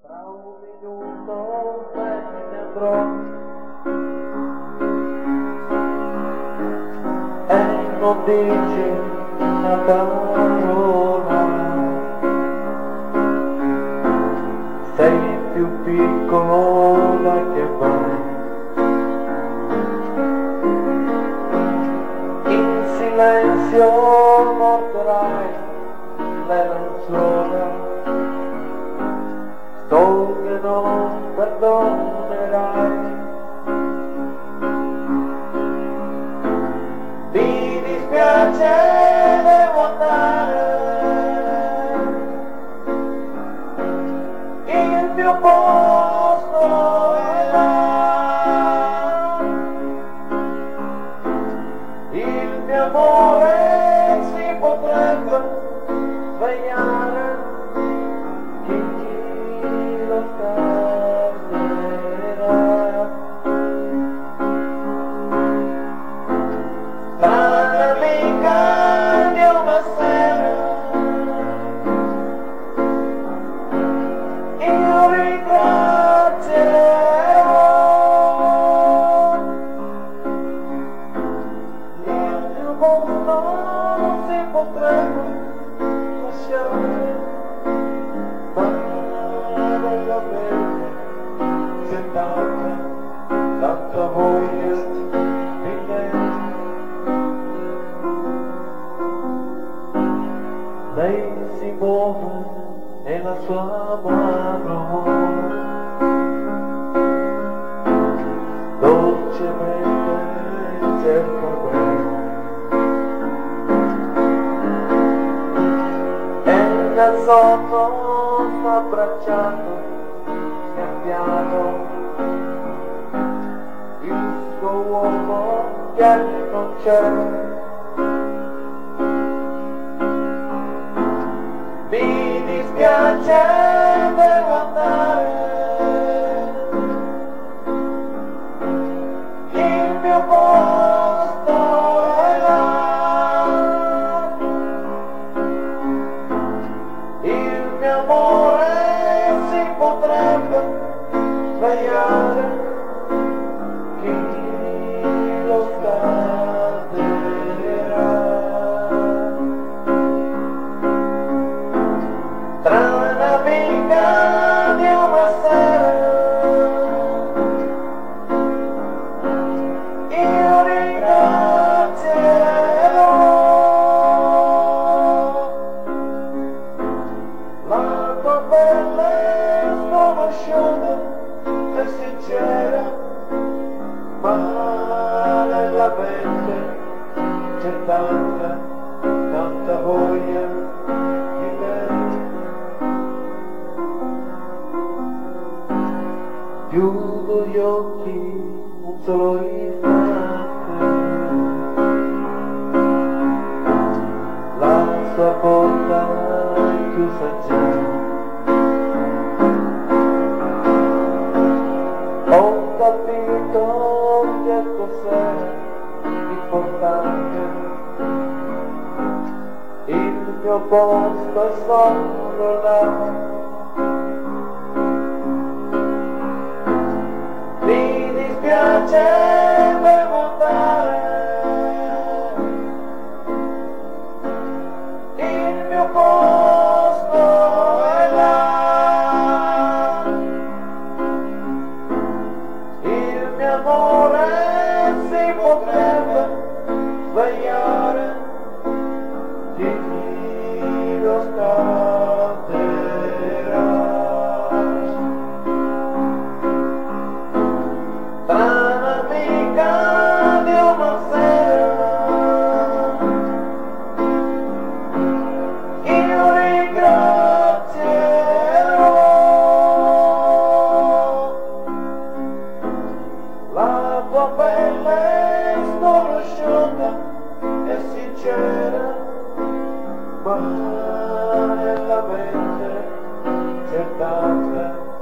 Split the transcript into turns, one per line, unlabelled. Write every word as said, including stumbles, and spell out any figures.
Tra un minuto me ne andrò e non dici una parola. Sei più piccola che mai. In silenzio morderai le lenzuola. So che non perdonerai. Mi dispiace, devo andare. Il mio posto è là. Il mio amore si potrebbe svegliare. Non si potrebbe lasciare male la mente, c'è tanta, tanta voglia di lei. Lei si muove e la sua mano dolcemente cerca me. Nel sonno sta abbracciando pian piano il suo uomo che non c'è. Mi dispiace, devo andare. Il mio posto è là. Il mio amore si potrebbe svegliare. Chi lo scalderà? Tra un'amica di una sera io ringrazierò la tua pelle sconosciuta e sincera, ma nella mente c'è tanta, tanta voglia di lei. Chiudo gli occhi un solo istante, la sua porta è chiusa già. Ho capito che cos'è importante, il mio posto è solo là. Mi dispiace, devo andare. Il mio posto è là. Il mio amore si potrebbe svegliare. Chi lo scalderà? Tra un'amica di una sera io ringrazierò la tua pelle sconosciuta e sincera, ma nella mente c'è tanta